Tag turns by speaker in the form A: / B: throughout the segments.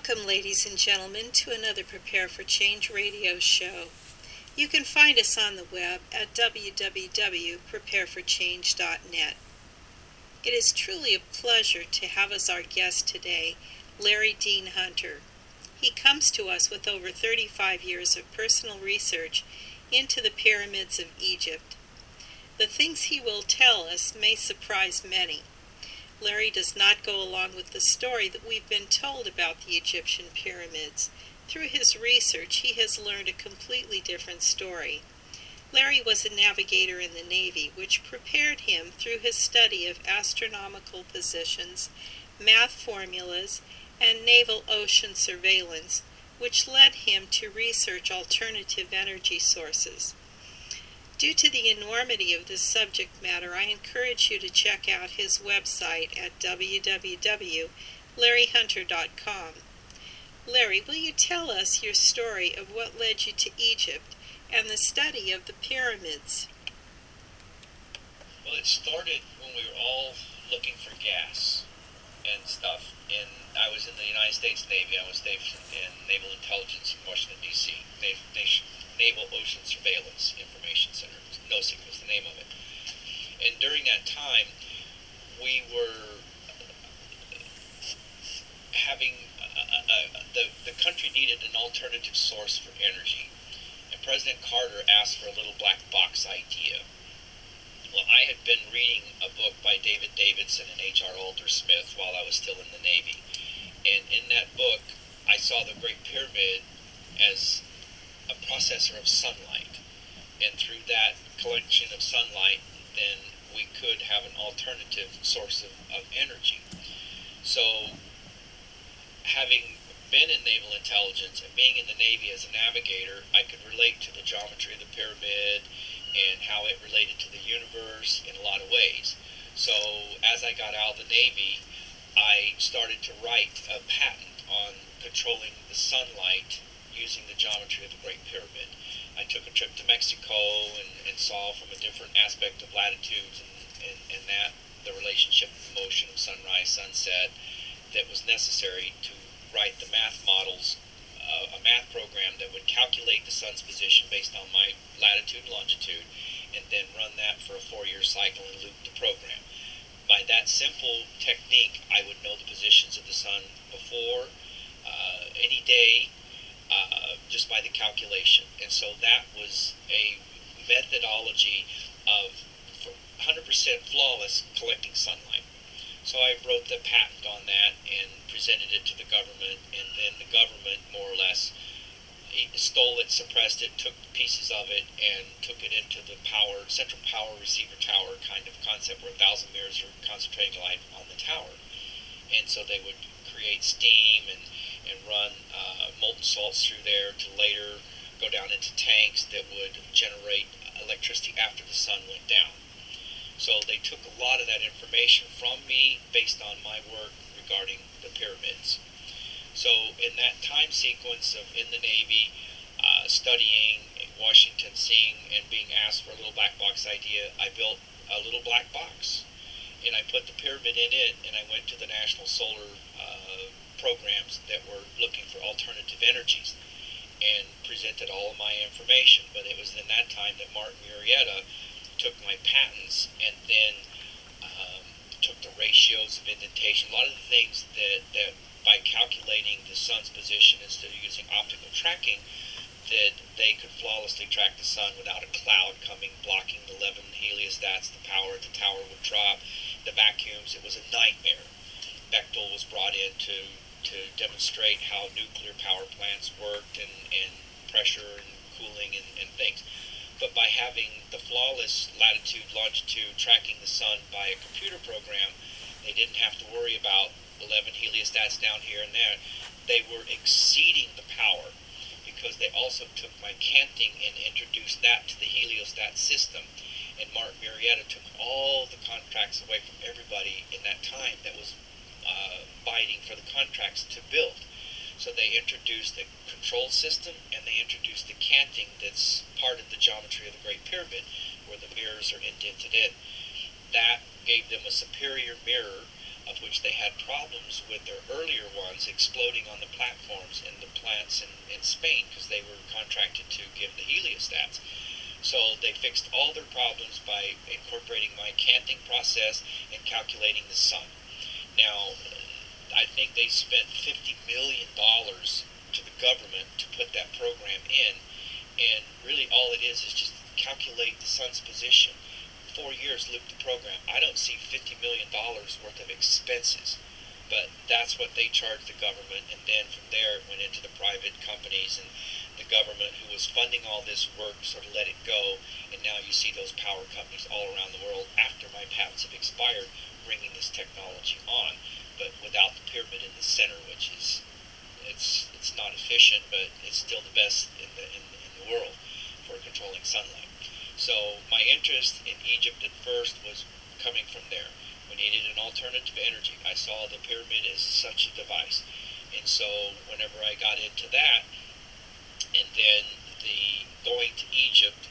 A: Welcome, ladies and gentlemen, to another Prepare for Change radio show. You can find us on the web at www.prepareforchange.net. It is truly a pleasure to have as our guest today Larry Dean Hunter. He comes to us with over 35 years of personal research into the pyramids of Egypt. The things he will tell us may surprise many. Larry does not go along with the story that we've been told about the Egyptian pyramids. Through his research, he has learned a completely different story. Larry was a navigator in the Navy, which prepared him through his study of astronomical positions, math formulas, and naval ocean surveillance, which led him to research alternative energy sources. Due to the enormity of this subject matter, I encourage you to check out his website at www.larryhunter.com. Larry, will you tell us your story of what led you to Egypt and the study of the pyramids?
B: Well, it started when we were all looking for gas and stuff. And I was in the United States Navy. I was stationed in Naval Intelligence in Washington, D.C. Naval Ocean Surveillance Information Center. NOSIC was the name of it. And during that time, we were having the country needed an alternative source for energy. And President Carter asked for a little black box idea. Well, I had been reading a book by David Davidson and H.R. Alder-Smith while I was still in the Navy. And in that book, I saw the Great Pyramid as a processor of sunlight. And through that collection of sunlight, then we could have an alternative source of energy. So, having been in naval intelligence and being in the Navy as a navigator, I could relate to the geometry of the pyramid and how it related to the universe in a lot of ways. So as I got out of the Navy, I started to write a patent on controlling the sunlight using the geometry of the Great Pyramid. I took a trip to Mexico and saw from a different aspect of latitudes and that the relationship of the motion of sunrise, sunset, that was necessary to write the math models, a math program that would calculate the sun's position based on my latitude and longitude, and then run that for a 4-year cycle and loop the program. By that simple technique, I would know the positions of the sun before any day, just by the calculation. And so that was a methodology of 100% flawless collecting sunlight. So I wrote the patent on that and presented it to the government, and then the government more or less stole it, suppressed it, took pieces of it, and took it into the central power receiver tower kind of concept where 1,000 mirrors are concentrating light on the tower. And so they would create steam and run molten salts through there to later go down into tanks that would generate electricity after the sun went down. So they took a lot of that information from me based on my work regarding the pyramids. So in that time sequence of in the Navy, studying Washington, seeing and being asked for a little black box idea, I built a little black box. And I put the pyramid in it, and I went to the national solar programs that were looking for alternative energies and presented all of my information. But it was in that time that Martin Murrieta took my patents and then took the ratios of indentation, a lot of the things that by calculating the sun's position instead of using optical tracking, that they could flawlessly track the sun without a cloud coming blocking the 11 heliostats, the power at the tower would drop, the vacuums, it was a nightmare. Bechtel was brought in to demonstrate how nuclear power plants worked and pressure and cooling and things. But by having the flawless latitude, longitude, tracking the sun by a computer program, they didn't have to worry about 11 heliostats down here and there. They were exceeding the power because they also took my canting and introduced that to the heliostat system. And Martin Murrieta took all the contracts away from everybody in that time that was bidding for the contracts to build. So they introduced the control system and they introduced the canting that's part of the geometry of the Great Pyramid where the mirrors are indented in. That gave them a superior mirror of which they had problems with their earlier ones exploding on the platforms in the plants in Spain because they were contracted to give the heliostats. So they fixed all their problems by incorporating my canting process and calculating the sun. Now, I think they spent $50 million to the government to put that program in, and really all it is just calculate the sun's position. 4 years, loop the program. I don't see $50 million worth of expenses, but that's what they charged the government, and then from there it went into the private companies, and the government who was funding all this work sort of let it go, and now you see those power companies all around the world after my patents have expired bringing this technology on, but without the pyramid in the center, which is it's not efficient, but it's still the best in the world for controlling sunlight. So my interest in Egypt at first was coming from there. We needed an alternative energy. I saw the pyramid as such a device, and so whenever I got into that, and then the going to Egypt,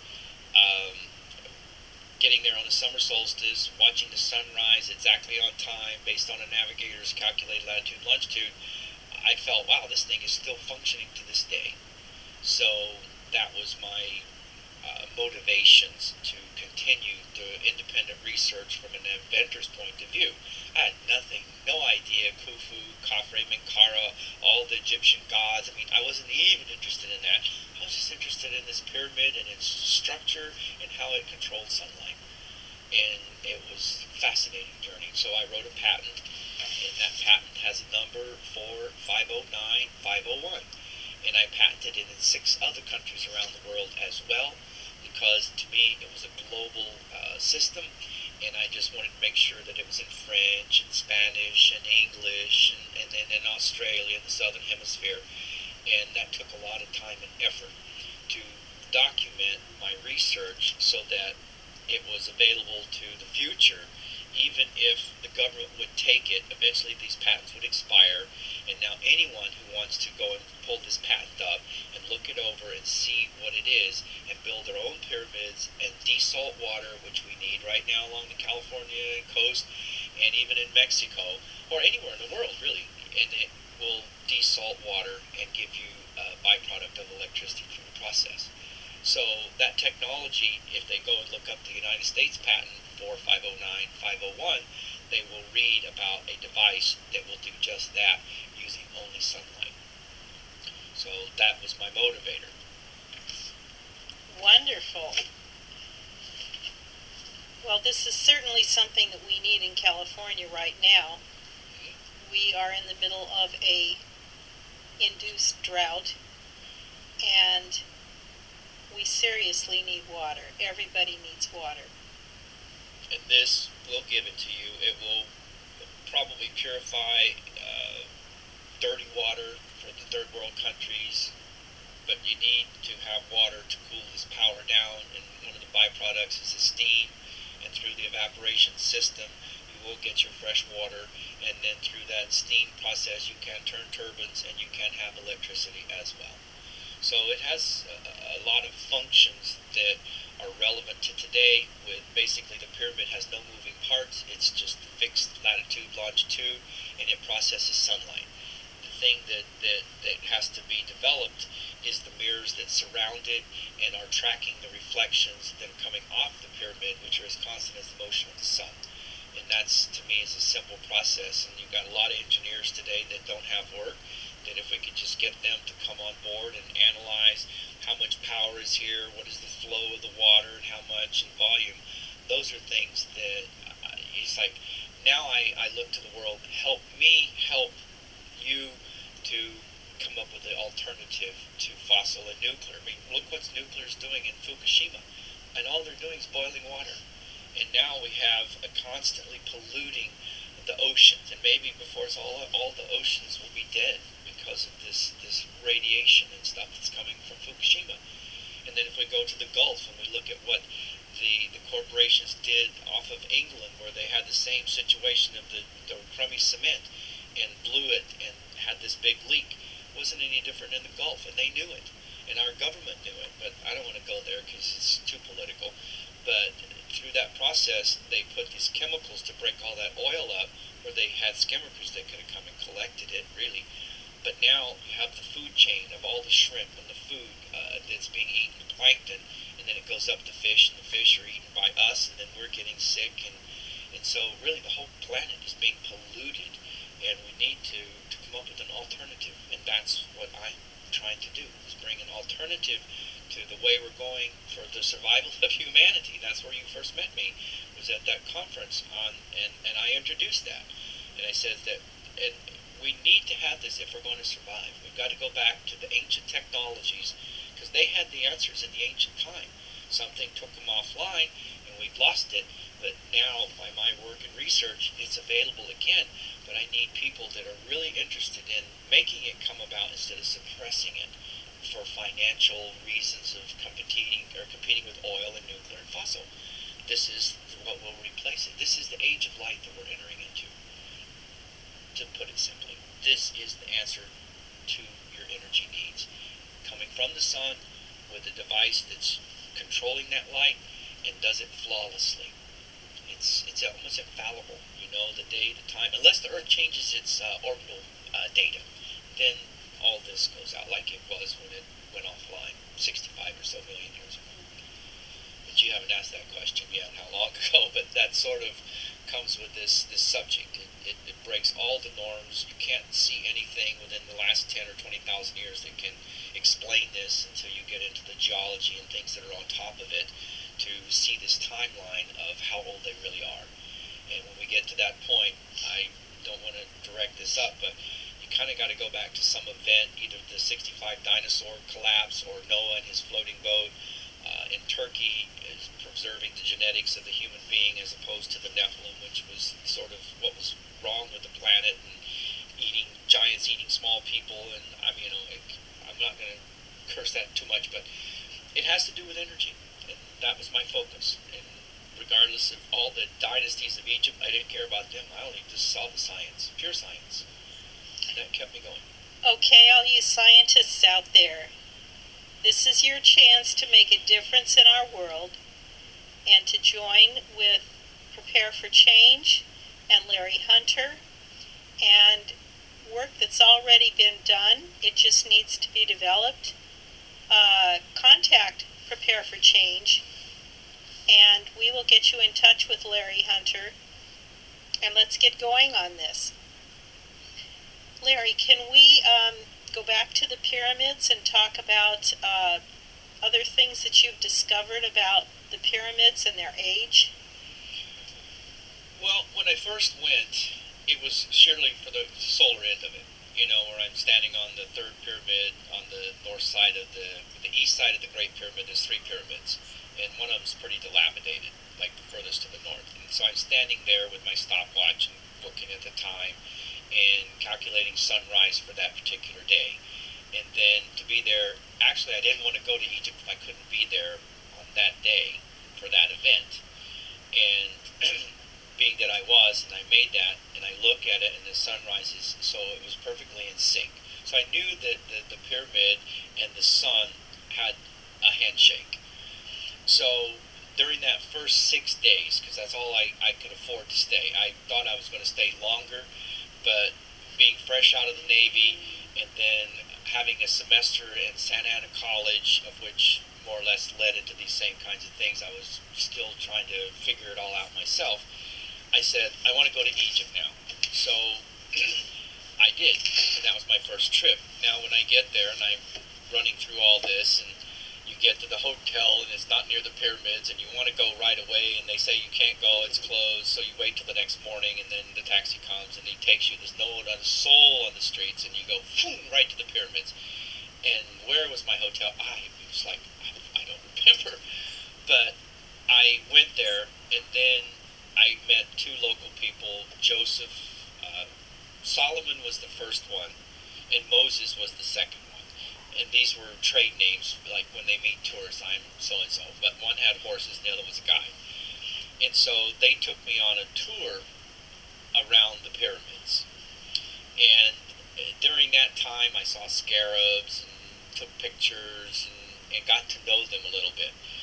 B: getting there on the summer solstice, watching the sunrise exactly on time based on a navigator's calculated latitude and longitude, I felt, wow, this thing is still functioning to this day. So that was my motivations to continue the independent research from an inventor's point of view. I had no idea Khufu, Khafre, Menkaura, all the Egyptian gods. I mean, I wasn't even interested in that. I was just interested in this pyramid and its structure and how it controlled sunlight. And it was a fascinating journey. So I wrote a patent, and that patent has a number 4509501. And I patented it in 6 other countries around the world as well, because to me it was a global system, and I just wanted to make sure that it was in French and Spanish and English and then in Australia in the Southern Hemisphere. And that took a lot of time and effort to document my research so that it was available to the future. Even if the government would take it, eventually these patents would expire, and now anyone who wants to go and pull this patent up and look it over and see what it is and build their own pyramids and desalt water, which we need right now along the California coast and even in Mexico or anywhere in the world really, and it will desalt water and give you a byproduct of electricity from the process. So that technology, if they go and look up the United States patent 4509501, they will read about a device that will do just that using only sunlight. So that was my motivator.
A: Wonderful. Well, this is certainly something that we need in California right now. We are in the middle of a induced drought, and we seriously need water. Everybody needs water.
B: And this will give it to you. It will probably purify dirty water for the third world countries, but you need to have water to cool this power down, and one of the byproducts is the steam, and through the evaporation system you will get your fresh water, and then through that steam process you can turn turbines and you can have electricity as well. So it has a lot of functions that are relevant to today. With basically the pyramid has no moving parts, it's just fixed latitude, longitude, and it processes sunlight. The thing that has to be developed is the mirrors that surround it and are tracking the reflections that are coming off the pyramid, which are as constant as the motion of the sun. And that's, to me, is a simple process. And you've got a lot of engineers today that don't have work, that if we could just get them to come on board and analyze how much power is here, what is the flow of the water, and how much in volume, those are things that it's like, now I look to the world, help me help you to come up with an alternative to fossil and nuclear. I mean, look what nuclear is doing in Fukushima, and all they're doing is boiling water. And now we have a constantly polluting the oceans, and maybe before it's all the oceans will be dead because of this radiation and stuff that's coming from Fukushima. And then if we go to the Gulf and we look at what the corporations did off of England, where they had the same situation of the crummy cement and blew it and had this big leak, it wasn't any different in the Gulf, and they knew it, and our government knew it. But I don't want to go there because it's too political. But through that process, they put these chemicals to break all that oil up, where they had skimmer crews that could have come and collected it, really. But now you have the food chain of all the shrimp and the food that's being eaten, plankton, and then it goes up to fish, and the fish are eaten by us, and then we're getting sick, and so really the whole planet is being polluted, and we need to come up with an alternative, and that's what I'm trying to do, is bring an alternative to the way we're going for the survival of humanity. That's where you first met me, was at that conference and I introduced that, and I said that we need to have this if we're going to survive. We've got to go back to the ancient technologies, because they had the answers in the ancient time. Something took them offline, and we've lost it, but now, by my work and research, it's available again. But I need people that are really interested in making it come about instead of suppressing it for financial reasons of competing with oil and nuclear and fossil. This is what will replace it. This is the age of light that we're entering into. To put it simply, this is the answer to your energy needs. Coming from the sun with a device that's controlling that light and does it flawlessly. It's almost infallible. You know the day, the time, unless the Earth changes its orbital data, then all this goes out like it was when it went offline 65 or so million years ago. But you haven't asked that question yet, how long ago, but that sort of comes with this subject. It breaks all the norms. You can't see anything within the last 10 or 20,000 years that can explain this until you get into the geology and things that are on top of it to see this timeline of how old they really are. And when we get to that point, I don't want to direct this up, but you kind of got to go back to some event, either the 65 dinosaur collapse or Noah and his floating boat in Turkey is preserving the genetics of the human being as opposed to the Nephilim, which was sort of what was wrong with the planet, and giants eating small people. And I'm not going to curse that too much, but it has to do with energy, and that was my focus. And regardless of all the dynasties of Egypt, I didn't care about them. I only just saw the science, pure science. And that kept me going.
A: Okay, all you scientists out there, this is your chance to make a difference in our world and to join with Prepare for Change and Larry Hunter, and work that's already been done. It just needs to be developed. Contact Prepare for Change, and we will get you in touch with Larry Hunter, and let's get going on this. Larry, can we go back to the pyramids and talk about other things that you've discovered about the pyramids and their age?
B: Well, when I first went, it was surely for the solar end of it. Where I'm standing on the third pyramid on the north side of the east side of the Great Pyramid. There's 3 pyramids, and one of them's pretty dilapidated, like the furthest to the north. And so I'm standing there with my stopwatch and looking at the time and calculating sunrise for that particular day. And then to be there, actually I didn't want to go to Egypt if I couldn't be there on that day for that event. And being that I was, and I made that, and I look at it, and the sun rises, so it was perfectly in sync. So I knew that the pyramid and the sun had a handshake. So during that first 6 days, because that's all I could afford to stay, I thought I was going to stay longer, but being fresh out of the Navy, and then having a semester in Santa Ana College, of which more or less led into these same kinds of things, I was still trying to figure it all out myself. I said, I want to go to Egypt now. So I did, and that was my first trip. Now when I get there and I'm running through all this, and you get to the hotel and it's not near the pyramids, and you want to go right away, and they say you can't go, it's closed, so you wait till the next morning, and then the taxi comes and he takes you. There's no soul on the streets, and you go boom, right to the pyramids. And where was my hotel? I was like, I don't remember. But I went there, and then I met 2 local people. Joseph, Solomon was the first one, and Moses was the second one. And these were trade names, like when they meet tourists, I'm so-and-so. But one had horses, and the other was a guy. And so they took me on a tour around the pyramids. And during that time, I saw scarabs and took pictures and got to know them a little bit.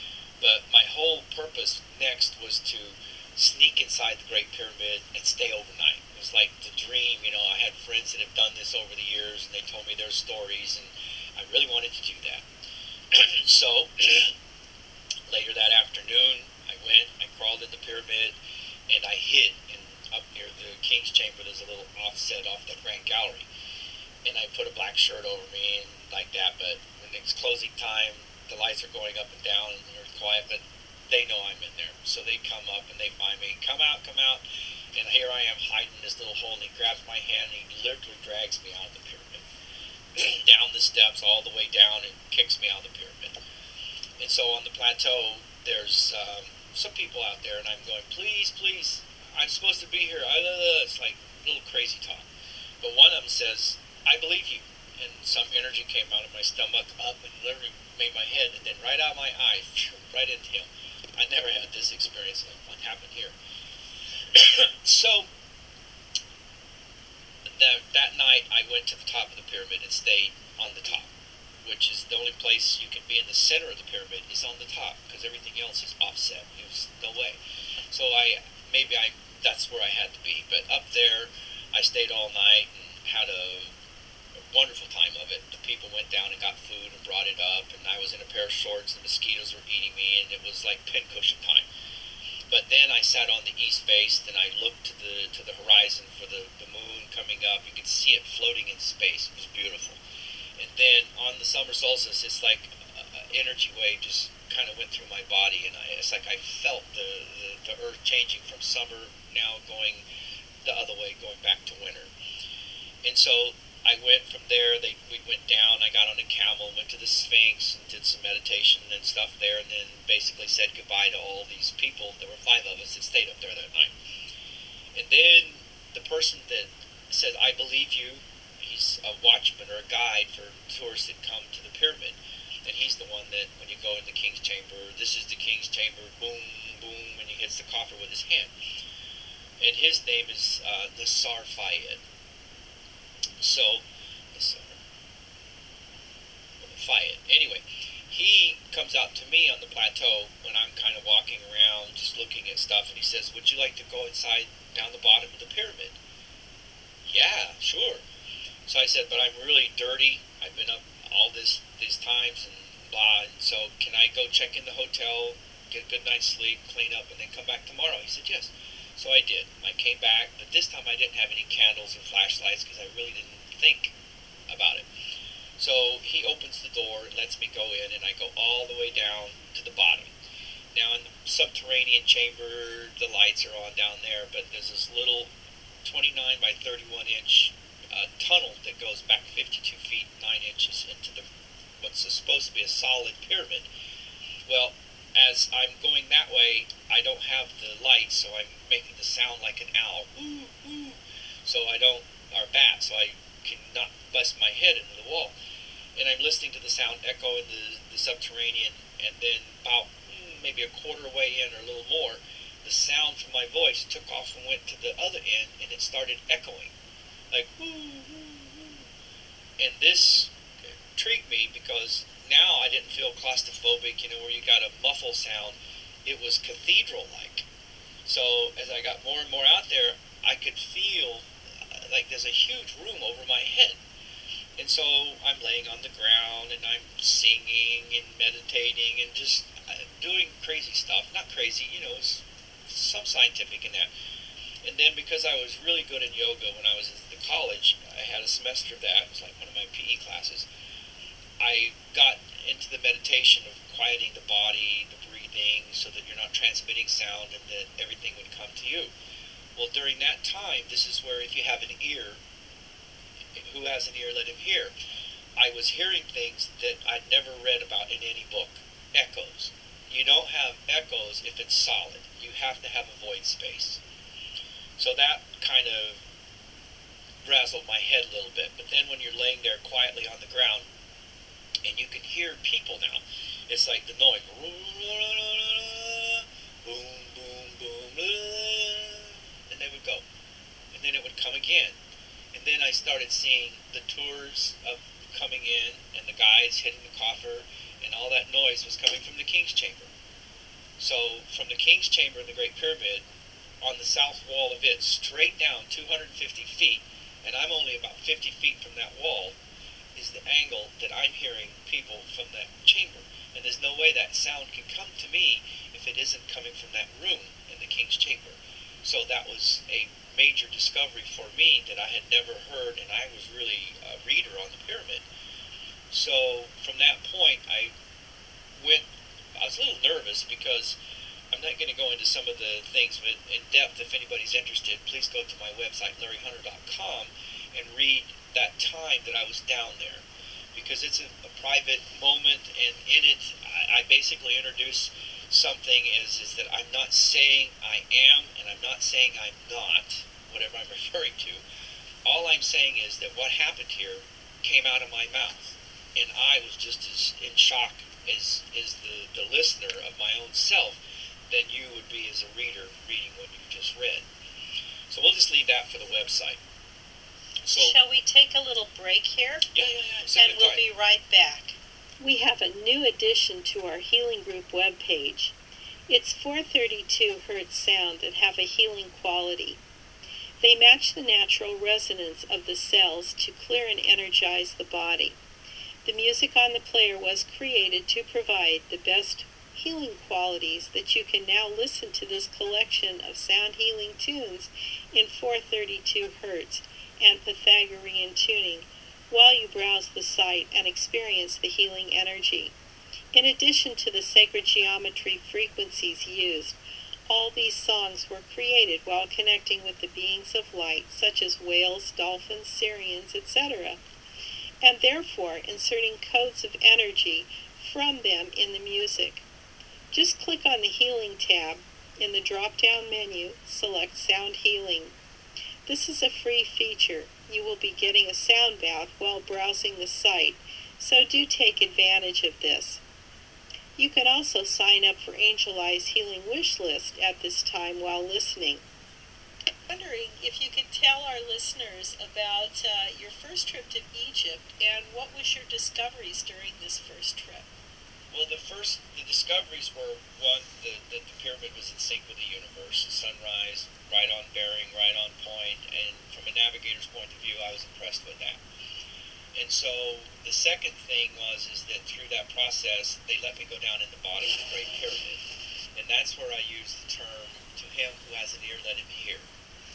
B: But my whole purpose next was to sneak inside the Great Pyramid and stay overnight. It was like the dream, I had friends that have done this over the years, and they told me their stories, and I really wanted to do that. So, later that afternoon, I crawled in the pyramid, and I hid up near the King's Chamber. There's a little offset off the Grand Gallery. And I put a black shirt over me and like that, but when it's closing time, the lights are going up and down, and they're quiet, but they know I'm in there. So they come up and they find me, come out, and here I am hiding in this little hole, and he grabs my hand and he literally drags me out of the pyramid. Down the steps, all the way down, and kicks me out of the pyramid. And so on the plateau, there's some people out there, and I'm going, please, I'm supposed to be here. It's like little crazy talk. But one of them says, I believe you. And some energy came out of my stomach up and literally made my head, and then right out my eye, right into him. I never had this experience of what happened here. So that night I went to the top of the pyramid and stayed on the top, which is the only place you can be in the center of the pyramid is on the top, because everything else is offset. There's no way. So that's where I had to be. But up there, I stayed all night and had a wonderful time of it. The people went down and got food and brought it up, and I was in a pair of shorts, and the mosquitoes were eating me, and it was like pincushion time. But then I sat on the east face, and I looked to the horizon for the moon coming up. You could see it floating in space. It was beautiful. And then on the summer solstice, it's like an energy wave just kind of went through my body, and it's like I felt the earth changing from summer now going the other way, going back to winter. And so I went from there. We went down. I got on a camel, went to the Sphinx, and did some meditation and stuff there, and then basically said goodbye to all these people. There were 5 of us that stayed up there that night. And then the person that said, I believe you, he's a watchman or a guide for tourists that come to the pyramid. And he's the one that, when you go in the King's Chamber, this is the King's Chamber, boom, boom, and he hits the coffer with his hand. And his name is Nassar Fayed. So, Fayed. Anyway, he comes out to me on the plateau when I'm kind of walking around, just looking at stuff, and he says, would you like to go inside down the bottom of the pyramid? Yeah, sure. So I said, but I'm really dirty. I've been up all these times and blah, and so can I go check in the hotel, get a good night's sleep, clean up, and then come back tomorrow? He said, yes. So I did. I came back, but this time I didn't have any candles or flashlights because I really didn't think about it. So he opens the door and lets me go in, and I go all the way down to the bottom. Now in the subterranean chamber, the lights are on down there, but there's this little 29 by 31 inch tunnel that goes back 52 feet 9 inches into what's supposed to be a solid pyramid. Well, as I'm going that way, I don't have the lights, so I'm making the sound like an owl, ooh, ooh, so I don't, or bat, so I cannot bust my head into the wall. And I'm listening to the sound echo in the subterranean, and then about maybe a quarter way in or a little more, the sound from my voice took off and went to the other end, and it started echoing, like woo, woo, woo. And this intrigued me because now I didn't feel claustrophobic, where you got a muffle sound. It was cathedral-like. So as I got more and more out there, I could feel like there's a huge room over my head. And so I'm laying on the ground, and I'm singing and meditating and just doing crazy stuff. Not crazy, some scientific in that. And then because I was really good in yoga when I was in college, I had a semester of that. It was like one of my PE classes. I got into the meditation of quieting the body, the breathing, so that you're not transmitting sound and that everything would come to you. Well, during that time, this is where if you have an ear, who has an ear, let him hear. I was hearing things that I'd never read about in any book. Echoes. You don't have echoes if it's solid. You have to have a void space. So that kind of razzled my head a little bit. But then when you're laying there quietly on the ground, and you can hear people now, it's like the noise. Boom, boom, boom, and they would go. And then it would come again. And then I started seeing the tours of coming in, and the guides hitting the coffer, and all that noise was coming from the King's Chamber. So from the King's Chamber in the Great Pyramid, on the south wall of it, straight down 250 feet, and I'm only about 50 feet from that wall, is the angle that I'm hearing people from that chamber. And there's no way that sound can come to me if it isn't coming from that room in the King's Chamber. So that was a major discovery for me that I had never heard, and I was really a reader on the pyramid. So from that point, I was a little nervous because I'm not going to go into some of the things in depth. If anybody's interested, please go to my website, larryhunter.com, and read that time that I was down there, because it's a private moment, and in it, I basically introduce something is that I'm not saying I am, and I'm not saying I'm not, whatever I'm referring to. All I'm saying is that what happened here came out of my mouth, and I was just as in shock as the listener of my own self than you would be as a reader reading what you just read. So we'll just leave that for the website. So,
A: shall we take a little break here?
B: Yeah.
A: And we'll be right back. We have a new addition to our Healing Group webpage. It's 432 Hz sound that have a healing quality. They match the natural resonance of the cells to clear and energize the body. The music on the player was created to provide the best healing qualities that you can now listen to this collection of sound healing tunes in 432 Hz and Pythagorean tuning while you browse the site and experience the healing energy. In addition to the sacred geometry frequencies used, all these songs were created while connecting with the beings of light, such as whales, dolphins, Sirians, etc., and therefore inserting codes of energy from them in the music. Just click on the Healing tab. In the drop-down menu, select Sound Healing. This is a free feature. You will be getting a sound bath while browsing the site, so do take advantage of this. You can also sign up for Angel Eye's Healing Wish List at this time while listening. I'm wondering if you could tell our listeners about your first trip to Egypt and what was your discoveries during this first trip?
B: Well, the discoveries were, one, that the pyramid was in sync with the universe, the sunrise, right on bearing, right on point, and from a navigator's point of view, I was impressed with that. And so the second thing is that through that process, they let me go down in the bottom of the Great Pyramid, and that's where I used the term, to him who has an ear, let him hear.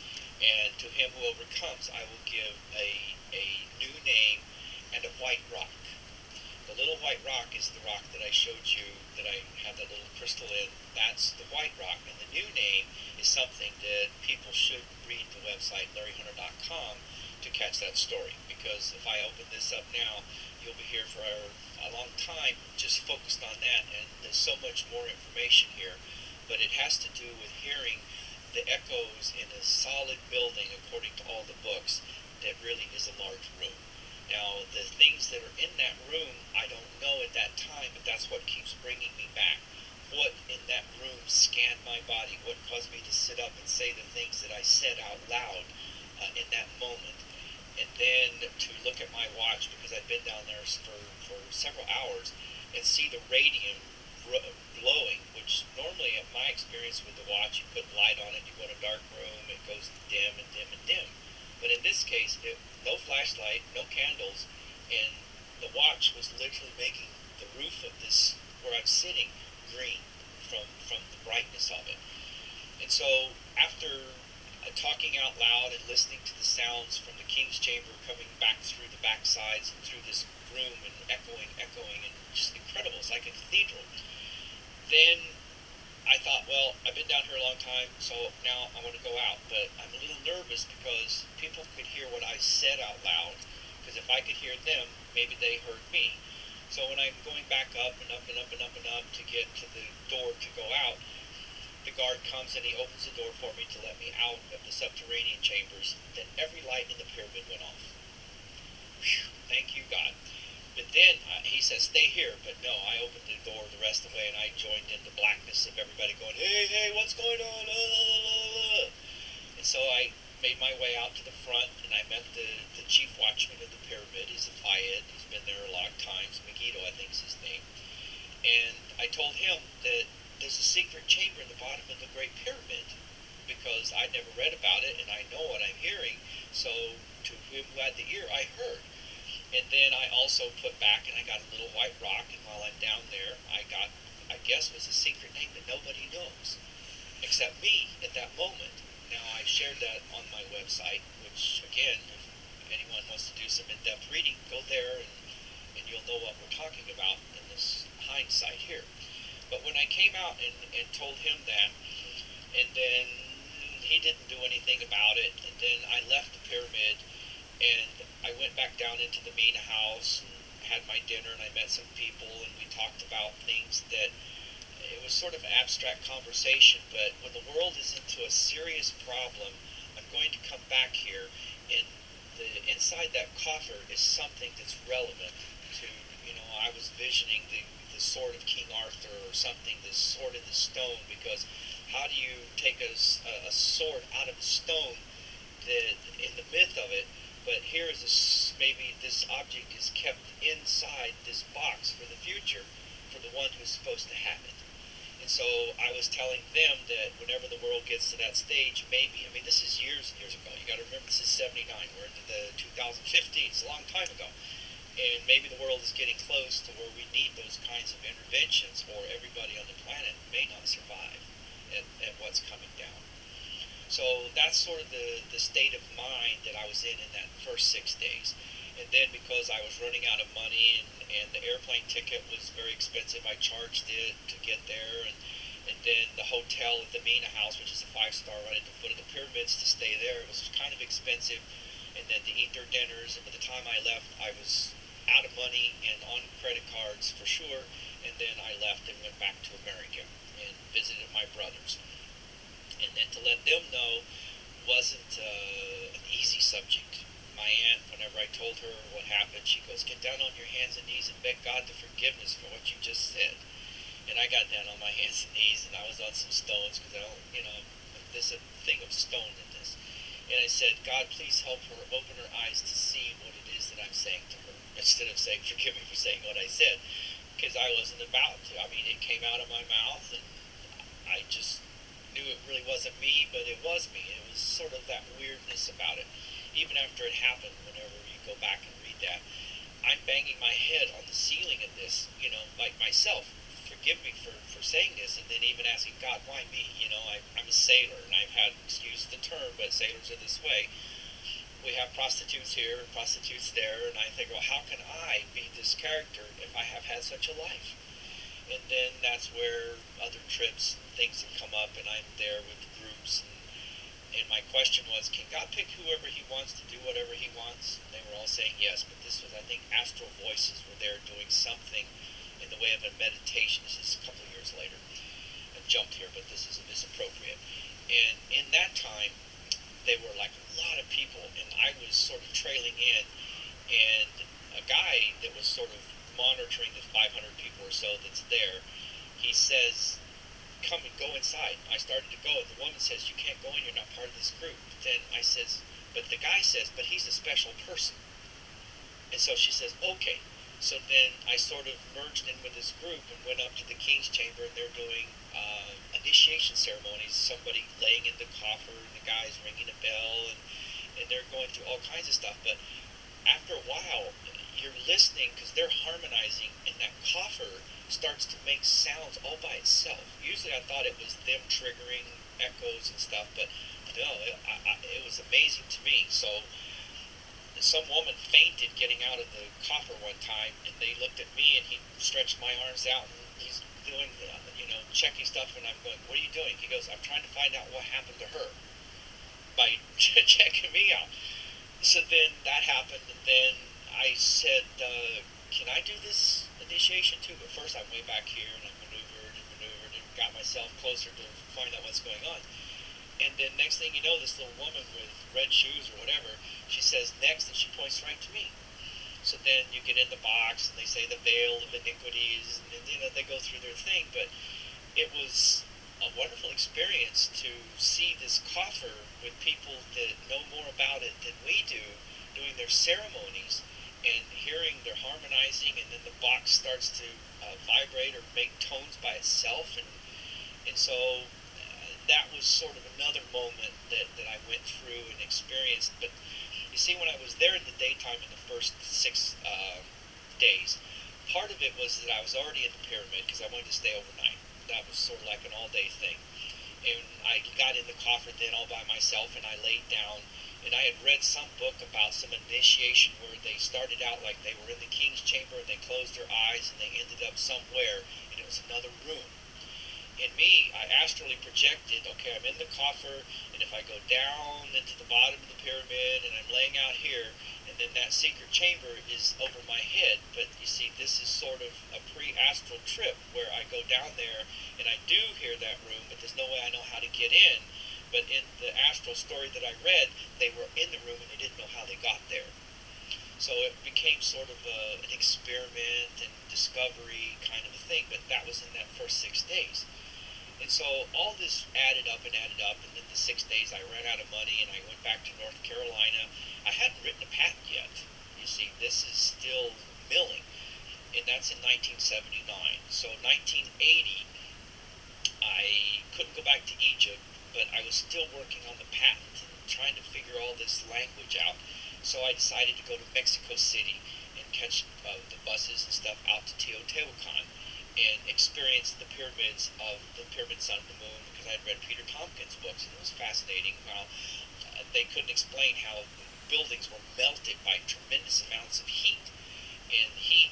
B: And to him who overcomes, I will give a new name and a white rock. The little white rock is the rock that I showed you, that I have that little crystal in. That's the white rock. And the new name is something that people should read the website, larryhunter.com, to catch that story. Because if I open this up now, you'll be here for a long time just focused on that. And there's so much more information here. But it has to do with hearing the echoes in a solid building, according to all the books, that really is a large room. Now, the things that are in that room, I don't know at that time, but that's what keeps bringing me back. What in that room scanned my body? What caused me to sit up and say the things that I said out loud in that moment? And then to look at my watch, because I'd been down there for several hours, and see the radium glowing, which normally, in my experience with the watch, you put light on it, you go in a dark room, it goes dim and dim and dim. But in this case, no flashlight, no candles, and the watch was literally making the roof of this, where I'm sitting, green from the brightness of it. And so after talking out loud and listening to the sounds from the King's Chamber coming back through the backsides and through this room and echoing, and just incredible, it's like a cathedral. Then I thought, well, I've been down here a long time, so now I want to go out. But I'm a little nervous because people could hear what I said out loud. Because if I could hear them, maybe they heard me. So when I'm going back up and up and up and up and up to get to the door to go out, the guard comes and he opens the door for me to let me out of the subterranean chambers. Then every light in the pyramid went off. Whew, thank you, God. But then he says, stay here. But no, I opened the door the rest of the way, and I joined in the blackness of everybody going, hey, what's going on? And so I made my way out to the front, and I met the chief watchman of the pyramid. He's a Fayed. He's been there a lot of times. Megiddo, I think is his name. And I told him that there's a secret the bottom of the Great Pyramid, because I'd never read about it and I know what I'm hearing. So to him who had the ear, I heard. And then I also put back and I got a little white rock, and while I'm down there, I got, I guess, was a secret name that nobody knows except me at that moment. Now, I shared that on my website, which, again, if anyone wants to do some in-depth reading, go there and you'll know what we're talking about in this hindsight here. But when I came out and told him that, and then he didn't do anything about it, and then I left the pyramid, and I went back down into the Mina house and had my dinner, and I met some people, and we talked about things that, it was sort of abstract conversation, but when the world is into a serious problem, I'm going to come back here, and inside that coffer is something that's relevant to, I was visioning the sword of King Arthur or something, this sword in the stone, because how do you take a sword out of a stone that, in the myth of it, but here is maybe this object is kept inside this box for the future, for the one who's supposed to have it. And so I was telling them that whenever the world gets to that stage, maybe, this is years and years ago. You got to remember, this is 79. We're into the 2015. It's a long time ago. And maybe the world is getting close to where we need those kinds of interventions, or everybody on the planet may not survive at what's coming down. So that's sort of the state of mind that I was in that first 6 days. And then because I was running out of money and the airplane ticket was very expensive, I charged it to get there. And then the hotel at the Mina house, which is a 5-star right at the foot of the pyramids, to stay there, it was kind of expensive. And then to eat their dinners. And by the time I left, I was out of money and on credit cards for sure. And then I left and went back to America and visited my brothers. And then to let them know wasn't an easy subject. My aunt, whenever I told her what happened, she goes, "Get down on your hands and knees and beg God for forgiveness for what you just said." And I got down on my hands and knees, and I was on some stones, because I don't, there's a thing of stone in this. And I said, "God, please help her open her eyes to see what it is that I'm saying to her," instead of saying, "Forgive me for saying what I said," because I wasn't about to. It came out of my mouth, and I just knew it really wasn't me, but it was me. It was sort of that weirdness about it. Even after it happened, whenever you go back and read that, I'm banging my head on the ceiling of this, like myself. Forgive me for saying this, and then even asking God, why me? I'm a sailor, and I've had, excuse the term, but sailors are this way. We have prostitutes here and prostitutes there, and I think, well, how can I be this character if I have had such a life? And then that's where other trips and things have come up, and I'm there with the groups, and my question was, can God pick whoever he wants to do whatever he wants? And they were all saying yes, but this was, I think, astral voices were there doing something in the way of a meditation. This is a couple of years later. I've jumped here, but this is appropriate. And in that time, they were like a lot of people, and I was sort of trailing in, and a guy that was sort of monitoring the 500 people or so that's there, he says, "Come and go inside." I started to go, and the woman says, "You can't go in, you're not part of this group." But then but the guy says, "But he's a special person." And so she says, "Okay." So then I sort of merged in with this group and went up to the King's Chamber, and they're doing initiation ceremonies, somebody laying in the coffer, and the guy's ringing a bell, and they're going through all kinds of stuff. But after a while, you're listening, because they're harmonizing, and that coffer starts to make sounds all by itself. Usually I thought it was them triggering echoes and stuff, but no, it was amazing to me. So some woman fainted getting out of the coffer one time, and they looked at me, and he stretched my arms out, and he's doing, checking stuff, and I'm going, "What are you doing?" He goes, "I'm trying to find out what happened to her," by checking me out. So then that happened, and then I said, "Can I do this initiation too?" But first I went back here, and I maneuvered and got myself closer to find out what's going on. And then next thing you know, this little woman with red shoes or whatever, she says next, and she points right to me. So then you get in the box, and they say the veil of iniquities, and they go through their thing. But it was a wonderful experience to see this coffer with people that know more about it than we do, doing their ceremonies and hearing they're harmonizing, and then the box starts to vibrate or make tones by itself, and so that was sort of another moment that I went through and experienced. But you see, when I was there in the daytime in the first 6 days, part of it was that I was already in the pyramid because I wanted to stay overnight. That was sort of like an all-day thing. And I got in the coffer then all by myself, and I laid down. And I had read some book about some initiation where they started out like they were in the king's chamber and they closed their eyes and they ended up somewhere, and it was another room. In me, I astrally projected, okay, I'm in the coffer, and if I go down into the bottom of the pyramid and I'm laying out here, and then that secret chamber is over my head. But you see, this is sort of a pre-astral trip where I go down there and I do hear that room, but there's no way I know how to get in. But in the astral story that I read, they were in the room and they didn't know how they got there. So it became sort of an experiment and discovery kind of a thing, but that was in that first 6 days. And so all this added up, and in the 6 days I ran out of money and I went back to North Carolina. I hadn't written a patent yet. You see, this is still milling, and that's in 1979. So 1980, I couldn't go back to Egypt, but I was still working on the patent and trying to figure all this language out. So I decided to go to Mexico City and catch the buses and stuff out to Teotihuacan and experience the pyramids of the Pyramid Sun and the Moon, because I had read Peter Tompkins' books, and it was fascinating how they couldn't explain how buildings were melted by tremendous amounts of heat. And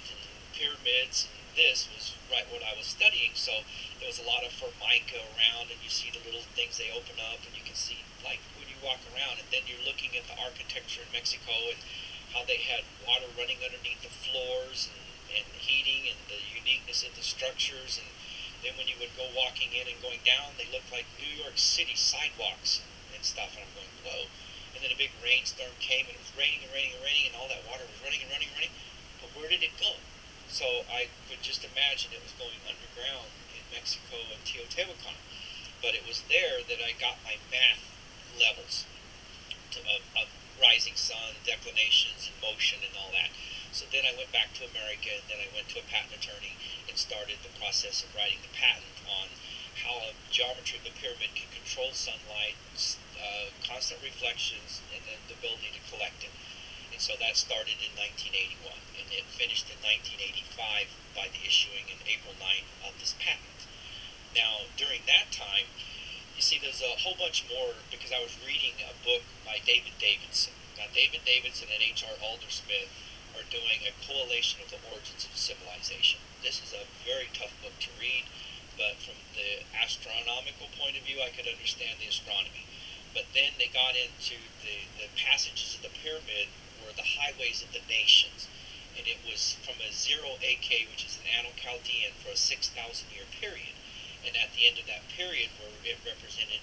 B: pyramids and this was right what I was studying. So there was a lot of formica around, and you see the little things they open up, and you can see, like, when you walk around, and then you're looking at the architecture in Mexico and how they had water running underneath the floors and heating, and the uniqueness of the structures. And then when you would go walking in and going down, they looked like New York City sidewalks and stuff. And I'm going, whoa. And then a big rainstorm came, and it was raining and raining and raining, and all that water was running and running and running. But where did it go? So I could just imagine it was going underground in Mexico and Teotihuacan. But it was there that I got my math levels of rising sun, declinations, and motion, and all that. So then I went back to America, and then I went to a patent attorney and started the process of writing the patent on how geometry of the pyramid can control sunlight, constant reflections, and then the ability to collect it. And so that started in 1981, and it finished in 1985 by the issuing in April 9th of this patent. Now, during that time, you see, there's a whole bunch more, because I was reading a book by David Davidson. Now, David Davidson and H.R. Aldersmith are doing a collation of the origins of civilization. This is a very tough book to read, but from the astronomical point of view, I could understand the astronomy. But then they got into the passages of the pyramid were the highways of the nations. And it was from a 0 AK, which is an Anno-Chaldean, for a 6,000 year period. And at the end of that period, where it represented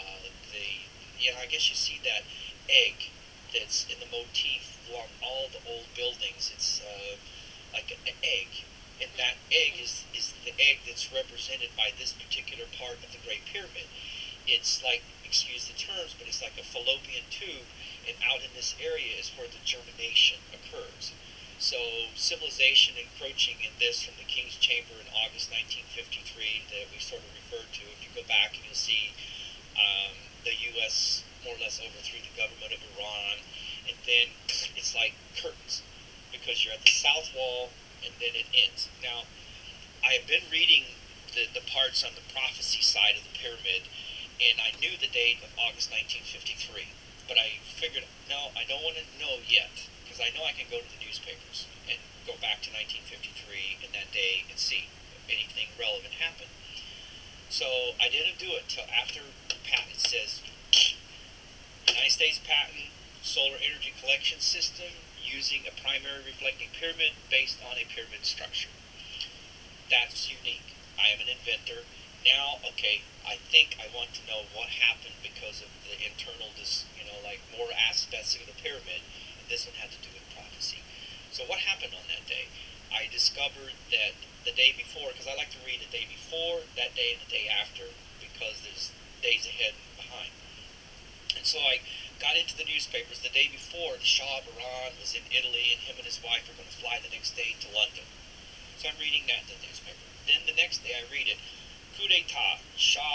B: I guess you see that egg that's in the motif along all the old buildings. It's like an egg. And that egg is the egg that's represented by this particular part of the Great Pyramid. It's like, excuse the terms, but it's like a fallopian tube, and out in this area is where the germination occurs. So civilization encroaching in this from the King's Chamber in August 1953 that we sort of referred to. If you go back and you'll see the U.S. more or less overthrew the government of Iran, and then it's like curtains, because you're at the south wall and then it ends. Now, I have been reading the parts on the prophecy side of the pyramid, and I knew the date of August 1953, but I figured, no, I don't want to know yet, because I know I can go to the newspapers and go back to 1953 and that day and see if anything relevant happened. So I didn't do it till after the patent says, United States patent, solar energy collection system using a primary reflecting pyramid based on a pyramid structure. That's unique. I am an inventor. Now, okay, I think I want to know what happened because of the internal, like more aspects of the pyramid, and this one had to do with prophecy. So what happened on that day? I discovered that the day before, because I like to read the day before, that day, and the day after, because there's days ahead and behind. And so I got into the newspapers the day before. The Shah of Iran was in Italy, and him and his wife are going to fly the next day to London. So I'm reading that in the newspaper. Then the next day I read it, coup d'etat, Shah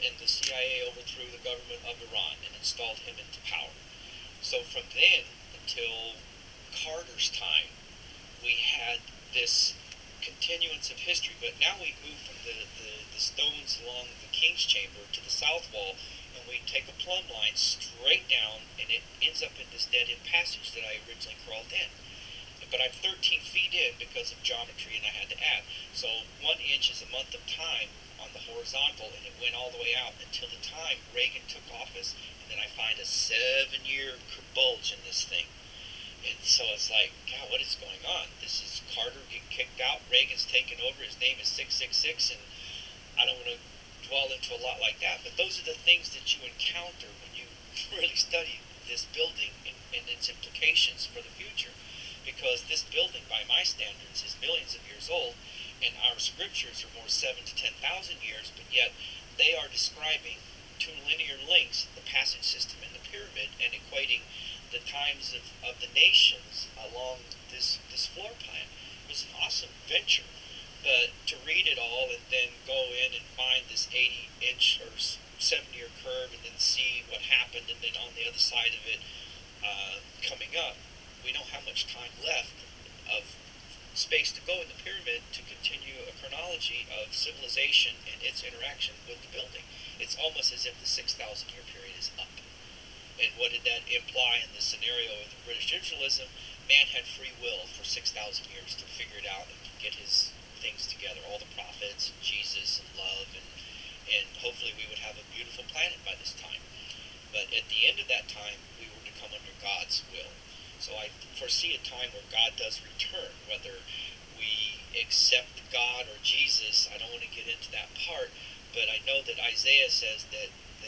B: and the CIA overthrew the government of Iran and installed him into power. So from then until Carter's time, we had this continuance of history, but now we move from the stones along the King's Chamber to the south wall, and we take a plumb line straight down, and it ends up in this dead-end passage that I originally crawled in. But I'm 13 feet in because of geometry, and I had to add. So 1 inch is a month of time on the horizontal, and it went all the way out until the time Reagan took office, and then I find a 7-year bulge in this thing. And so it's like, God, what is going on? This is Carter getting kicked out, Reagan's taken over, his name is 666, and I don't want to dwell into a lot like that, but those are the things that you encounter when you really study this building and its implications for the future. Because this building, by my standards, is millions of years old, and our scriptures are more 7,000 to 10,000 years, but yet they are describing two linear links, the passage system and the pyramid, and equating the times of the nations along this floor plan. It was an awesome venture. But to read it all and then go in and find this 80-inch or 7-year curve and then see what happened, and then on the other side of it coming up, we don't have much time left of space to go in the pyramid to continue a chronology of civilization and its interaction with the building. It's almost as if the 6,000-year period is up. And what did that imply in the scenario of the British Originalism? Man had free will for 6,000 years to figure it out and to get his things together, all the prophets, and Jesus, and love, and hopefully we would have a beautiful planet by this time. But at the end of that time, we were to come under God's will. So I foresee a time where God does return, whether we accept God or Jesus. I don't want to get into that part, but I know that Isaiah says that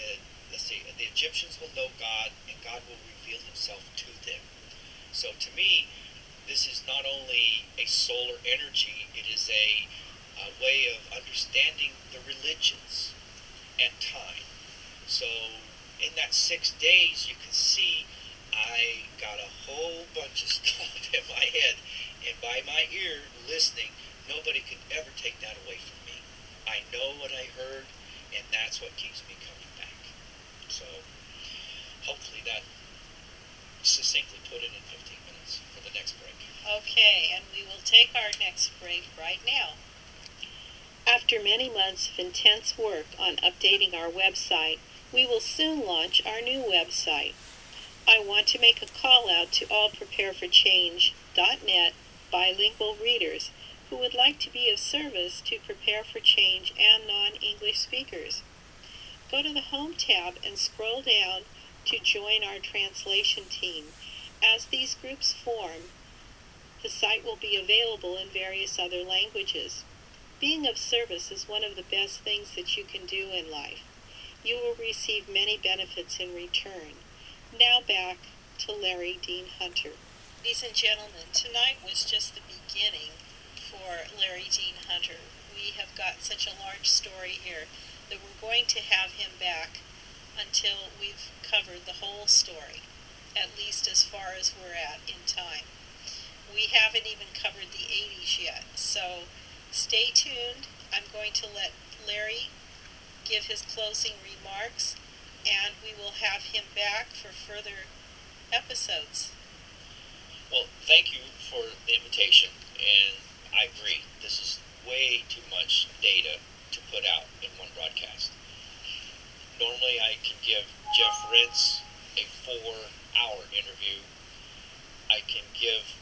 B: the Egyptians will know God, and God will reveal himself to them. So to me, this is not only a solar energy, it is a way of understanding the religions and time. So in that 6 days, you can see I got a whole bunch of stuff in my head, and by my ear listening, nobody could ever take that away from me. I know what I heard, and that's what keeps me coming back. So hopefully that succinctly put it in 15 minutes for the next break.
A: Okay, and we will take our next break right now. After many months of intense work on updating our website, we will soon launch our new website. I want to make a call out to all prepareforchange.net bilingual readers who would like to be of service to Prepare for Change and non-English speakers. Go to the Home tab and scroll down to join our translation team. As these groups form, the site will be available in various other languages. Being of service is one of the best things that you can do in life. You will receive many benefits in return. Now back to Larry Dean Hunter. Ladies and gentlemen, tonight was just the beginning for Larry Dean Hunter. We have got such a large story here that we're going to have him back until we've covered the whole story, at least as far as we're at in time. We haven't even covered the 80s yet, so stay tuned. I'm going to let Larry give his closing remarks, and we will have him back for further episodes.
B: Well, thank you for the invitation, and I agree. This is way too much data to put out in one broadcast. Normally I can give Jeff Rentz a 4-hour interview. I can give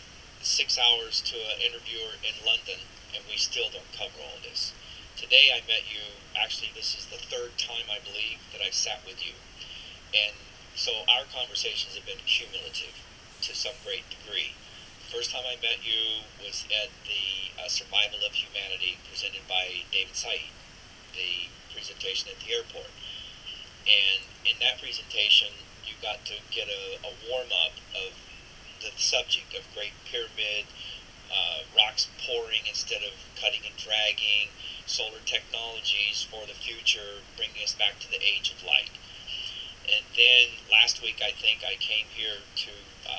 B: 6 hours to an interviewer in London, and we still don't cover all this. Today I met you, actually this is the 3rd time I believe that I sat with you, and so our conversations have been cumulative to some great degree. The first time I met you was at the Survival of Humanity presented by David Said, the presentation at the airport, and in that presentation you got to get a warm-up of the subject of Great Pyramid, rocks pouring instead of cutting and dragging, solar technologies for the future, bringing us back to the age of light. And then last week I think I came here to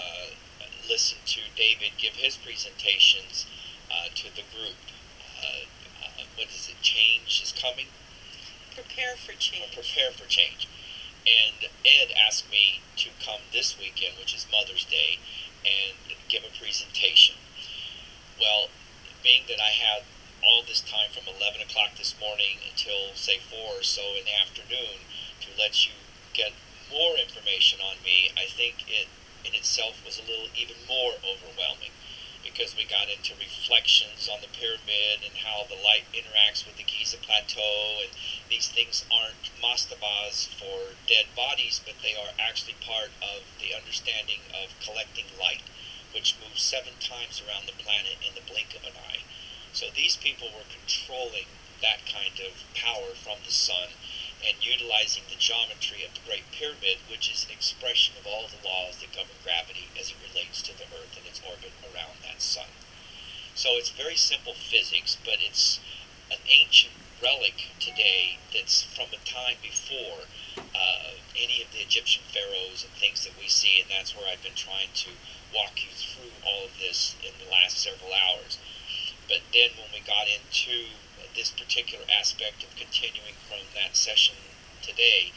B: listen to David give his presentations to the group. What is it? Change is Coming?
A: Prepare for change.
B: Prepare for change. And Ed asked me to come this weekend, which is Mother's Day, and give a presentation. Well, being that I had all this time from 11 o'clock this morning until, say, 4 or so in the afternoon to let you get more information on me, I think it in itself was a little even more overwhelming, because we got into reflections on the pyramid and how the light interacts with the Giza Plateau, and these things aren't mastabas for dead bodies, but they are actually part of the understanding of collecting light, which moves 7 times around the planet in the blink of an eye. So these people were controlling that kind of power from the sun and utilizing the geometry of the Great Pyramid, which is an expression of all the laws that govern gravity as it relates to the Earth and its orbit around that sun. So it's very simple physics, but it's an ancient relic today that's from a time before any of the Egyptian pharaohs and things that we see, and that's where I've been trying to walk you through all of this in the last several hours. But then when we got into this particular aspect of continuing from that session today,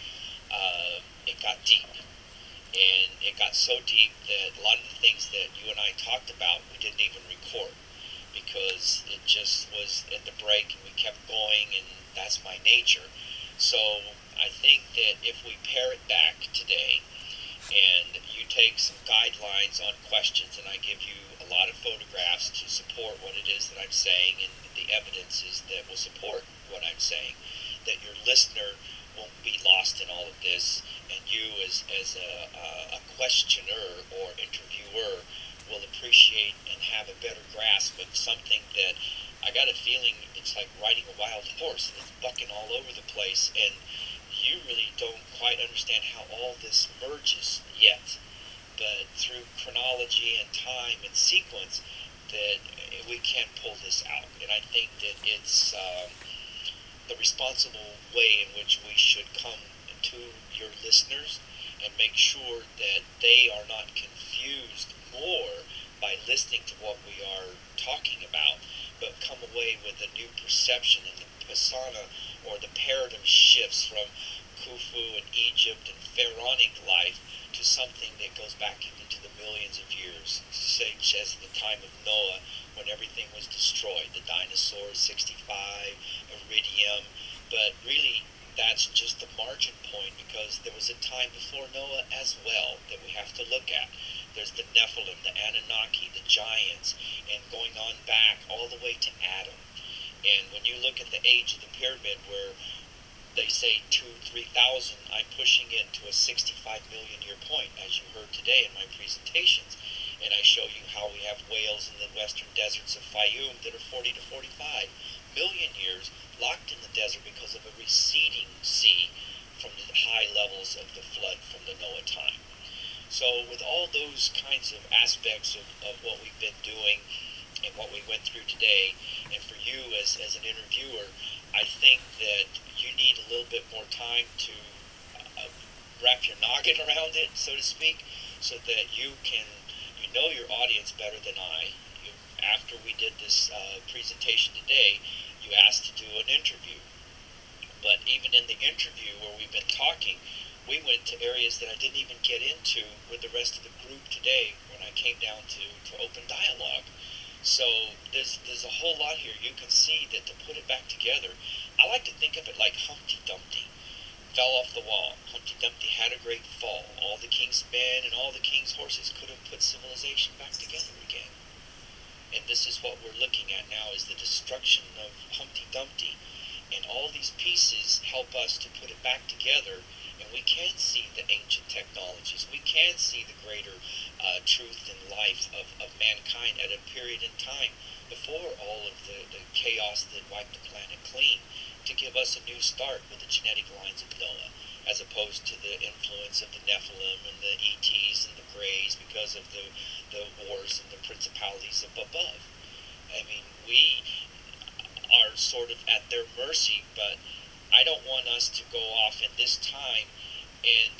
B: it got deep. And it got so deep that a lot of the things that you and I talked about, we didn't even record, because it just was at the break and we kept going, and that's my nature. So I think that if we pare it back today and you take some guidelines on questions, and I give you a lot of photographs to support what it is that I'm saying and the evidences that will support what I'm saying, that your listener won't be lost in all of this, and you as a questioner or interviewer will appreciate and have a better grasp of something that I got a feeling it's like riding a wild horse. It's bucking all over the place, and you really don't quite understand how all this merges yet. But through chronology and time and sequence, that we can pull this out. And I think that it's the responsible way in which we should come to your listeners and make sure that they are not confused more by listening to what we are talking about, but come away with a new perception, and the Pasana, or the paradigm shifts from Khufu and Egypt and pharaonic life to something that goes back into the millions of years, such as the time of Noah, when everything was destroyed, the dinosaurs, 65, Iridium. But really, that's just the margin point, because there was a time before Noah as well that we have to look at. There's the Nephilim, the Anunnaki, the giants, and going on back all the way to Adam. And when you look at the age of the pyramid, where they say 2,000-3,000, I'm pushing it to a 65 million year point, as you heard today in my presentations. And I show you how we have whales in the western deserts of Fayum that are 40 to 45 million years locked in the desert because of a receding sea from the high levels of the flood from the Noah time. So with all those kinds of aspects of what we've been doing and what we went through today, and for you as an interviewer, I think that you need a little bit more time to wrap your noggin around it, so to speak, so that you know your audience better than I. After we did this presentation today, you asked to do an interview. But even in the interview where we've been talking, we went to areas that I didn't even get into with the rest of the group today when I came down to open dialogue. So there's a whole lot here. You can see that to put it back together, I like to think of it like Humpty Dumpty. Fell off the wall. Humpty Dumpty had a great fall. All the king's men and all the king's horses could have put civilization back together again. And this is what we're looking at now, is the destruction of Humpty Dumpty. And all these pieces help us to put it back together, and we can see the ancient technologies. We can see the greater truth and life of mankind at a period in time before all of the chaos that wiped the planet clean, to give us a new start with the genetic lines of Noah, as opposed to the influence of the Nephilim and the ETs and the Greys because of the wars and the principalities up above. I mean, we are sort of at their mercy, but I don't want us to go off in this time and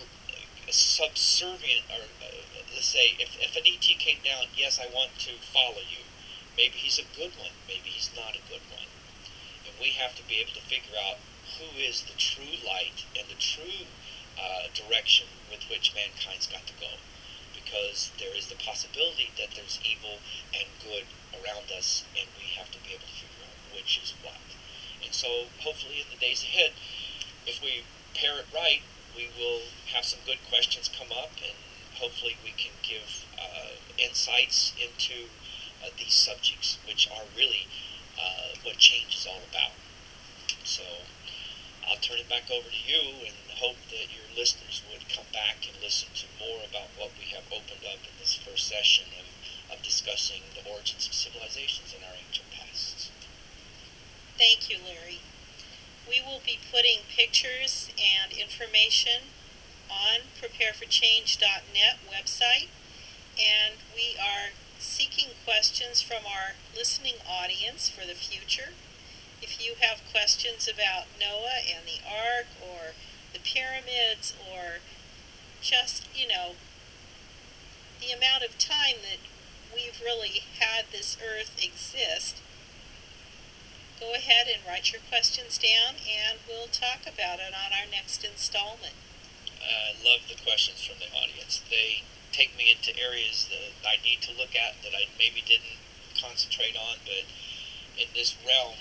B: subservient, or let's say, if an ET came down, yes, I want to follow you. Maybe he's a good one, maybe he's not a good one. And we have to be able to figure out who is the true light and the true direction with which mankind's got to go. Because there is the possibility that there's evil and good around us, and we have to be able to figure out which is what. And so, hopefully, in the days ahead, if we pair it right, we will have some good questions come up, and hopefully we can give insights into these subjects, which are really what change is all about. So I'll turn it back over to you and hope that your listeners would come back and listen to more about what we have opened up in this first session of discussing the origins of civilizations in our ancient pasts.
A: Thank you, Larry. We will be putting pictures and information on prepareforchange.net website, and we are seeking questions from our listening audience for the future. If you have questions about Noah and the Ark, or the pyramids, or just, the amount of time that we've really had this earth exist, go ahead and write your questions down, and we'll talk about it on our next installment.
B: I love the questions from the audience. They take me into areas that I need to look at that I maybe didn't concentrate on, but in this realm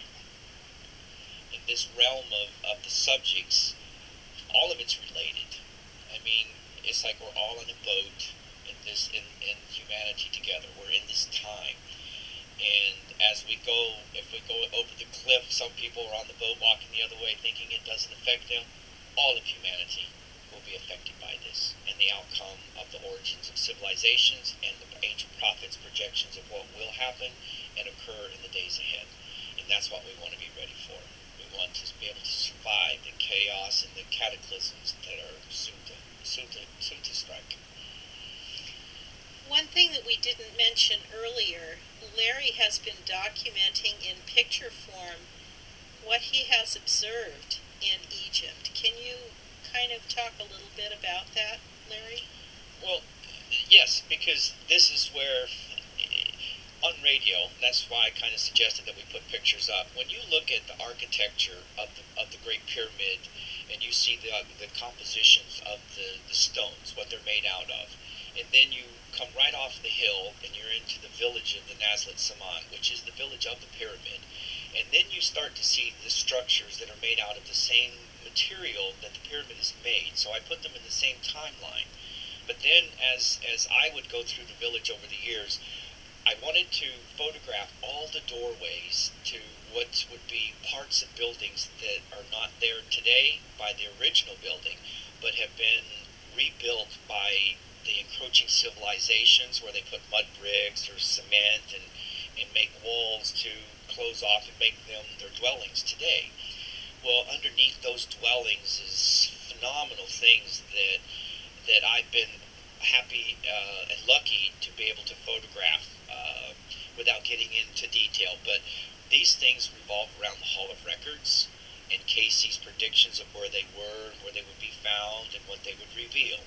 B: of the subjects, all of it's related. I mean, it's like we're all in a boat in humanity together. We're in this time. And as we go, if we go over the cliff, some people are on the boat walking the other way thinking it doesn't affect them. All of humanity will be affected by this, and the outcome of the origins of civilizations and the ancient prophets' projections of what will happen and occur in the days ahead. And that's what we want to be ready for. We want to be able to survive the chaos and the cataclysms that are soon to strike.
A: One thing that we didn't mention earlier, Larry has been documenting in picture form what he has observed in Egypt. Can you kind of talk a little bit about that, Larry?
B: Well, yes, because this is where, on radio, that's why I kind of suggested that we put pictures up. When you look at the architecture of the Great Pyramid, and you see the compositions of the stones, what they're made out of, and then you come right off the hill and you're into the village of the Nazlet Saman, which is the village of the pyramid, and then you start to see the structures that are made out of the same material that the pyramid is made. So I put them in the same timeline. But then as I would go through the village over the years, I wanted to photograph all the doorways to what would be parts of buildings that are not there today by the original building, but have been rebuilt by the encroaching civilizations, where they put mud bricks or cement and make walls to close off and make them their dwellings today. Well, underneath those dwellings is phenomenal things that I've been happy and lucky to be able to photograph without getting into detail. But these things revolve around the Hall of Records and Casey's predictions of where they were and where they would be found and what they would reveal.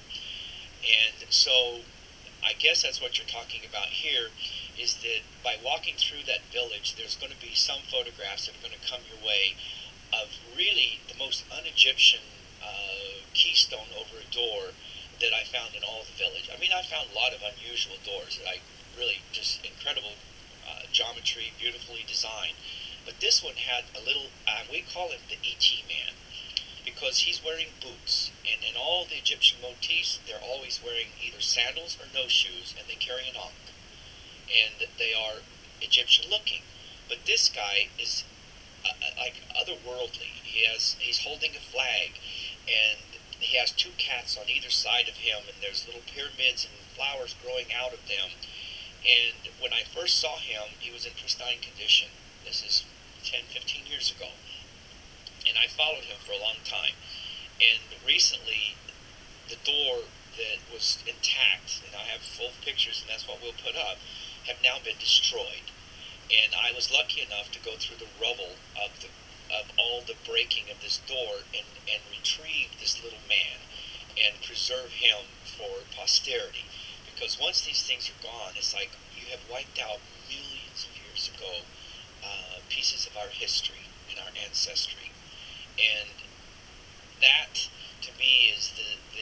B: And so I guess that's what you're talking about here, is that by walking through that village, there's going to be some photographs that are going to come your way of really the most un-Egyptian keystone over a door that I found in all the village. I mean, I found a lot of unusual doors that I really just incredible geometry, beautifully designed. But this one had a little, we call him the E.T. man, because he's wearing boots. And in all the Egyptian motifs, they're always wearing either sandals or no shoes, and they carry an ankh. And they are Egyptian looking. But this guy is like otherworldly. He's holding a flag, and he has two cats on either side of him, and there's little pyramids and flowers growing out of them. And when I first saw him, he was in pristine condition. This is 10, 15 years ago. And I followed him for a long time. And recently, the door that was intact, and I have full pictures, and that's what we'll put up, have now been destroyed. And I was lucky enough to go through the rubble of all the breaking of this door and retrieve this little man and preserve him for posterity. Because once these things are gone, it's like you have wiped out millions of years ago pieces of our history and our ancestry. And that, to me, is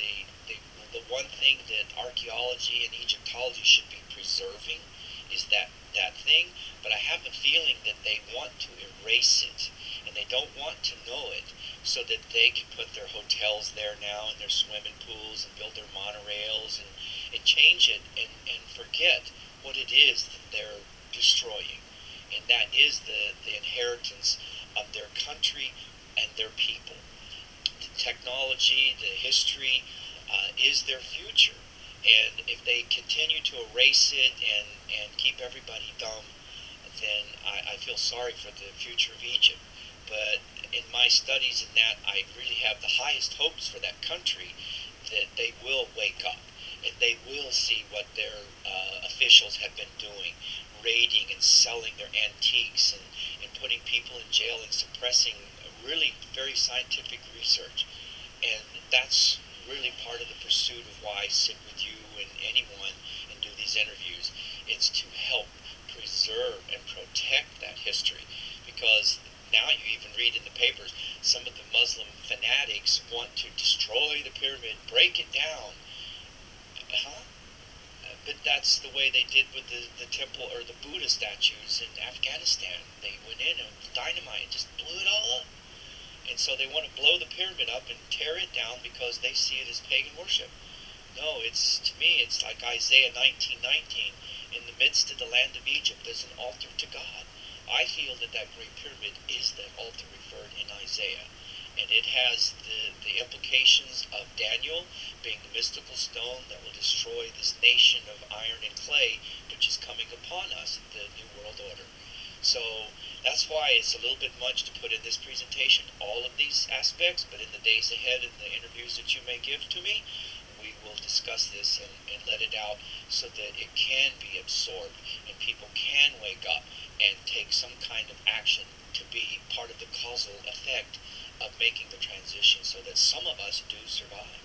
B: the one thing that archaeology and Egyptology should be preserving, is that thing. But I have a feeling that they want to erase it, and they don't want to know it, so that they can put their hotels there now and their swimming pools and build their monorails and change it and forget what it is that they're destroying. And that is the inheritance of their country and their people. The technology, the history, is their future. And if they continue to erase it and keep everybody dumb, then I feel sorry for the future of Egypt. But in my studies in that, I really have the highest hopes for that country, that they will wake up and they will see what their officials have been doing, raiding and selling their antiques and putting people in jail and suppressing really very scientific research. And that's really part of the pursuit of why I sit with you and anyone and do these interviews. It's to help preserve and protect that history, because now you even read in the papers, some of the Muslim fanatics want to destroy the pyramid, break it down. Huh? But that's the way they did with the temple or the Buddha statues in Afghanistan. They went in and dynamite and just blew it all up. And so they want to blow the pyramid up and tear it down because they see it as pagan worship. No, to me, it's like Isaiah 19:19. In the midst of the land of Egypt, there's an altar to God. I feel that Great Pyramid is that altar referred in Isaiah. And it has the implications of Daniel being the mystical stone that will destroy this nation of iron and clay, which is coming upon us, the New World Order. So that's why it's a little bit much to put in this presentation, all of these aspects, but in the days ahead, in the interviews that you may give to me, we will discuss this and let it out so that it can be absorbed and people can wake up and take some kind of action to be part of the causal effect of making the transition so that some of us do survive.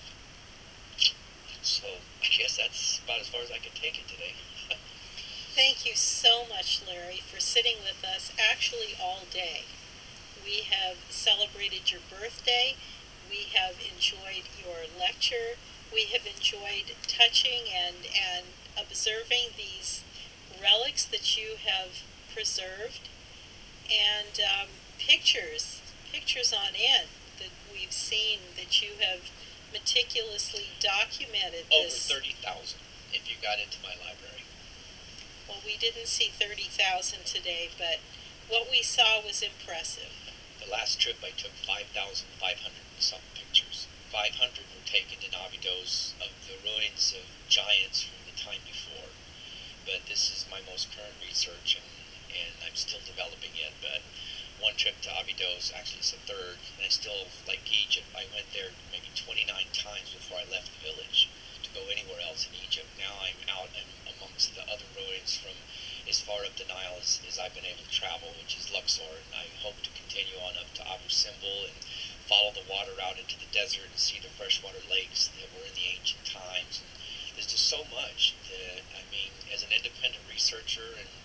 B: So I guess that's about as far as I can take it today.
A: Thank you so much, Larry, for sitting with us actually all day. We have celebrated your birthday. We have enjoyed your lecture. We have enjoyed touching and observing these relics that you have preserved, and pictures on end that we've seen that you have meticulously documented.
B: Over 30,000 if you got into my library.
A: Well, we didn't see 30,000 today, but what we saw was impressive.
B: The last trip I took 5,500 and some pictures. 500 were taken in Abydos of the ruins of giants from the time before. But this is my most current research, and I'm still developing it. But one trip to Abydos, actually it's the third, and I still, like Egypt, I went there maybe 29 times before I left the village to go anywhere else in Egypt. Now I'm out and amongst the other ruins from as far up the Nile as I've been able to travel, which is Luxor, and I hope to continue on up to Abu Simbel and follow the water out into the desert and see the freshwater lakes that were in the ancient times. And there's just so much that, I mean, as an independent researcher and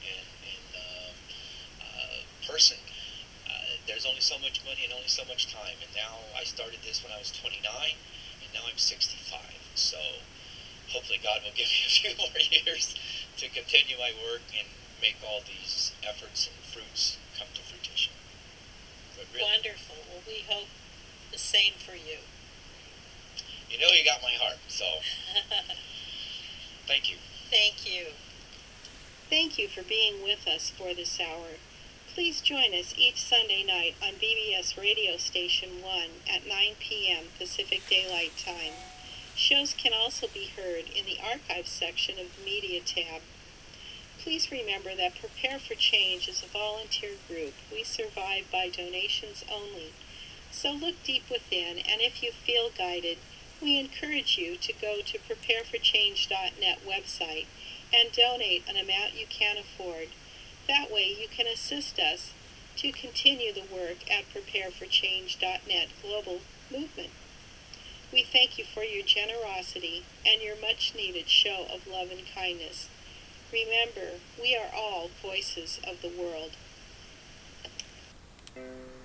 B: person, there's only so much money and only so much time. And now I started this when I was 29, and now I'm 65. So hopefully God will give me a few more years to continue my work and make all these efforts and fruits come to fruition. Really,
A: wonderful. Well, we hope the same for you.
B: You know you got my heart, so thank you.
A: Thank you. Thank you for being with us for this hour. Please join us each Sunday night on BBS Radio Station 1 at 9 p.m. Pacific Daylight Time. Shows can also be heard in the Archives section of the Media tab. Please remember that Prepare for Change is a volunteer group. We survive by donations only. So look deep within, and if you feel guided, we encourage you to go to prepareforchange.net website and donate an amount you can afford. That way you can assist us to continue the work at prepareforchange.net global movement. We thank you for your generosity and your much-needed show of love and kindness. Remember, we are all voices of the world.